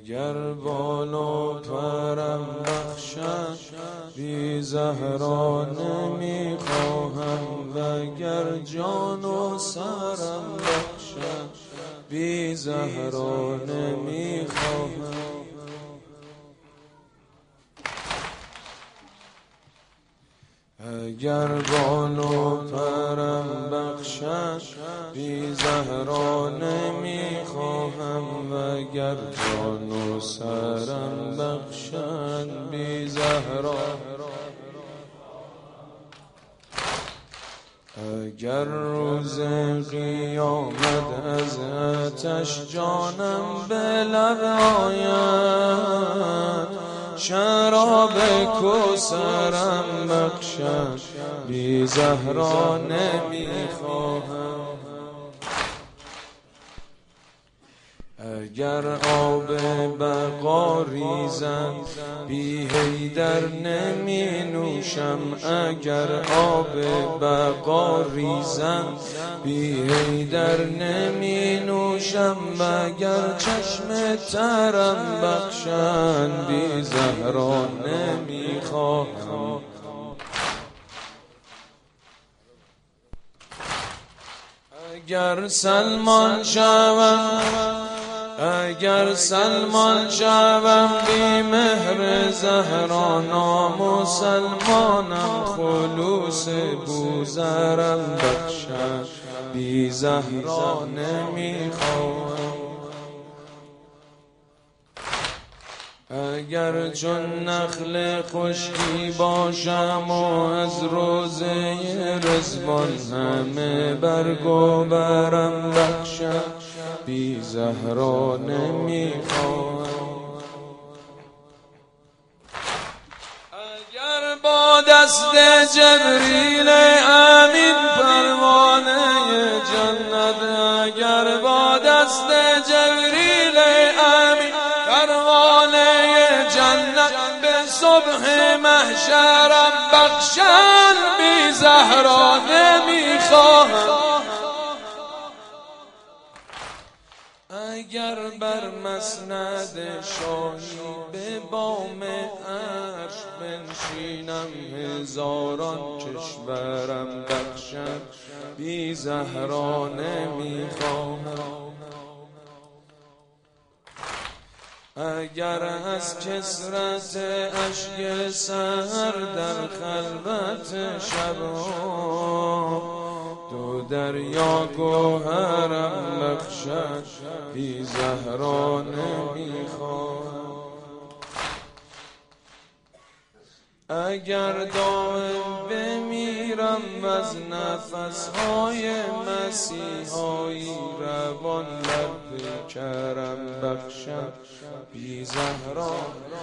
اگر بال و پرم بخشد بی زهرا نمیخواهم، وگر جان و سرم بخشد بی زهرا نمیخواهم. اگر بال و پرم بخشد بی زهرا نمیخواهم، وگر جان و سرم بخشد بی زهرا. اگر روز قیامت از آتش جانم به لب آید، شراب کوثرم بخشد بی زهرا نمیخواهم. اگر آب بقا ریزد بی حیدر نمی نوشم، اگر آب بقا ریزد بی حیدر نمی نوشم، وگر چشم ترم بخشند بی زهرا نمیخواهم. اگر سلمان شوم بی مهر زهرا، نامسلمانم خلوص بوذرم بخشد بی زهرا نمیخواهم. اگر چون نخل خشکی باشم و از روضه رضوان همه برگ و برم بخشد بی زهرا نمیخواهم. اگر با دست جبریل امین پروانه جنت، اگر با دست جبریل امین پروانه جنت به صبح محشرم بخشن بی زهرا نمیخواهم. اگر بر مسند شاهی به بام عرش بنشینم، هزاران کشورم بخشد بی زهرا نمیخواهم. اگر از کثرت اشک سحر در خلوت شبها دو دریا گوهرم بخشد بی زهرا نمیخواهم. اگر دائم بمیرم و از نفسهای مسیحایی روان لب کرم بخشد بی زهرا.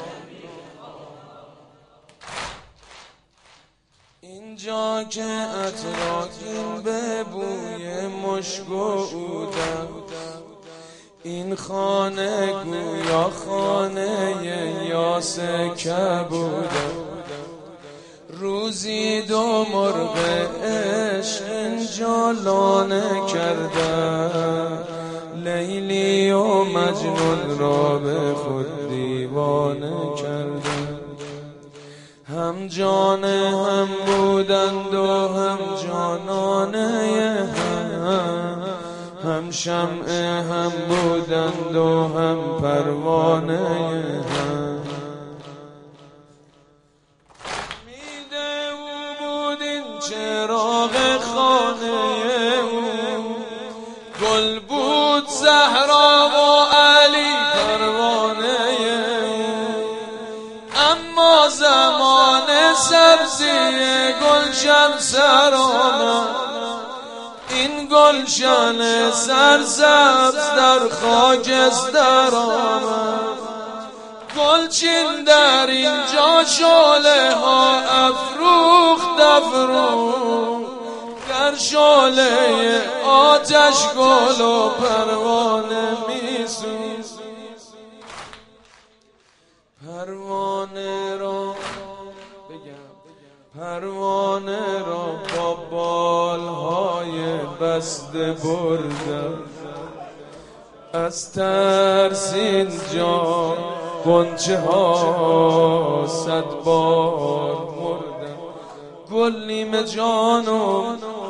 اینجا که اتراکین به بوی مشک و عودم، این خانه گویا خانه یاس کبودم. روزی دو مرغ عشق اینجا لانه کردن، لیلی و مجنون را به خود دیوانه کردن. هم جان هم بودند و هم جانانه هم شمع هم بودند و هم پروانه هم. میده او بود این چراغ خانه او، گل بود زهرا و علی پروانه او. اما زمان سبزی گلشن سر آمد، این گلشن سرسبز در خاکستر آمد. گلچین در اینجا شعله ها افروخت در شعله آتش گل و پروانه میسوز. پروانه را با بالهای بسته بردم، از ترس اینجا غنچه ها 100 بار مردن. گل نیمه جان و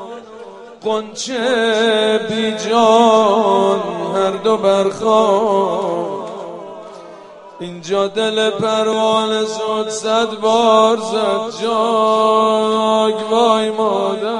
غنچه بی جان هر دو برخوان. اینجا دل پروانه زد 100 بار زد جاگ وای مادر.